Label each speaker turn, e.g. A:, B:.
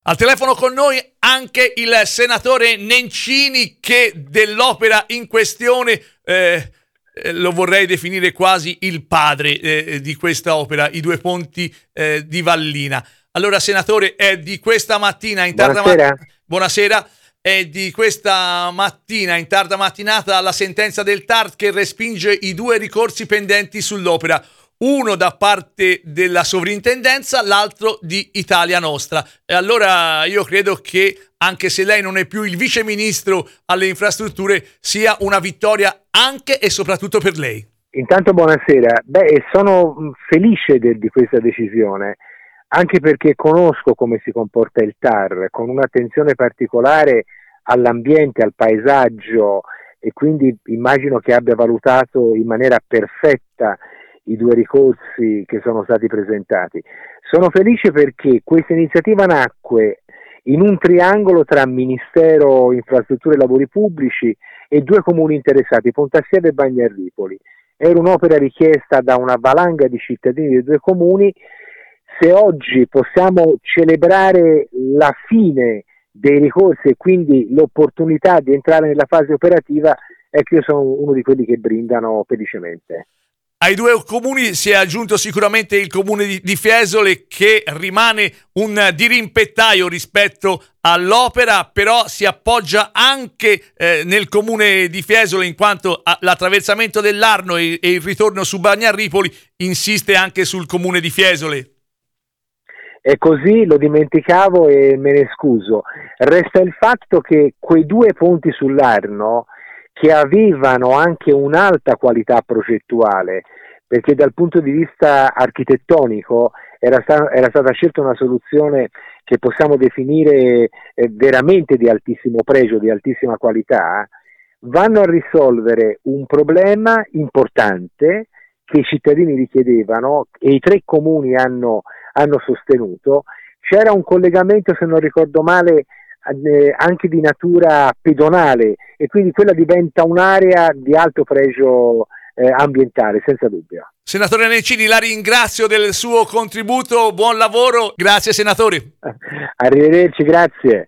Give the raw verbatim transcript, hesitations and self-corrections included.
A: Al telefono con noi anche il senatore Nencini, che dell'opera in questione eh, eh, lo vorrei definire quasi il padre eh, di questa opera, i due ponti eh, di Vallina. Allora, senatore, è di questa mattina in tarda
B: Buonasera.
A: ma- buonasera. È di questa mattina in tarda mattinata la sentenza del T A R che respinge i due ricorsi pendenti sull'opera. Uno da parte della sovrintendenza, l'altro di Italia Nostra. E allora io credo che, anche se lei non è più il vice ministro alle infrastrutture, sia una vittoria anche e soprattutto per lei.
B: Intanto buonasera. Beh, sono felice de- di questa decisione, anche perché conosco come si comporta il T A R, con un'attenzione particolare all'ambiente, al paesaggio, e quindi immagino che abbia valutato in maniera perfetta i due ricorsi che sono stati presentati. Sono felice perché questa iniziativa nacque in un triangolo tra Ministero Infrastrutture e Lavori Pubblici e due comuni interessati, Pontassieve e Bagnarripoli. Era un'opera richiesta da una valanga di cittadini dei due comuni. Se oggi possiamo celebrare la fine dei ricorsi e quindi l'opportunità di entrare nella fase operativa, ecco, io sono uno di quelli che brindano felicemente.
A: Ai due comuni si è aggiunto sicuramente il comune di, di Fiesole, che rimane un dirimpettaio rispetto all'opera, però si appoggia anche eh, nel comune di Fiesole, in quanto a, l'attraversamento dell'Arno e, e il ritorno su Bagnarripoli insiste anche sul comune di Fiesole.
B: È così, lo dimenticavo e me ne scuso. Resta il fatto che quei due ponti sull'Arno, che avevano anche un'alta qualità progettuale, perché dal punto di vista architettonico era, sta- era stata scelta una soluzione che possiamo definire eh, veramente di altissimo pregio, di altissima qualità, vanno a risolvere un problema importante che i cittadini richiedevano e i tre comuni hanno, hanno sostenuto. C'era un collegamento, se non ricordo male, eh, anche di natura pedonale, e quindi quella diventa un'area di alto pregio eh, ambientale, senza dubbio.
A: Senatore Nencini, la ringrazio del suo contributo, buon lavoro, grazie senatore.
B: Arrivederci, grazie.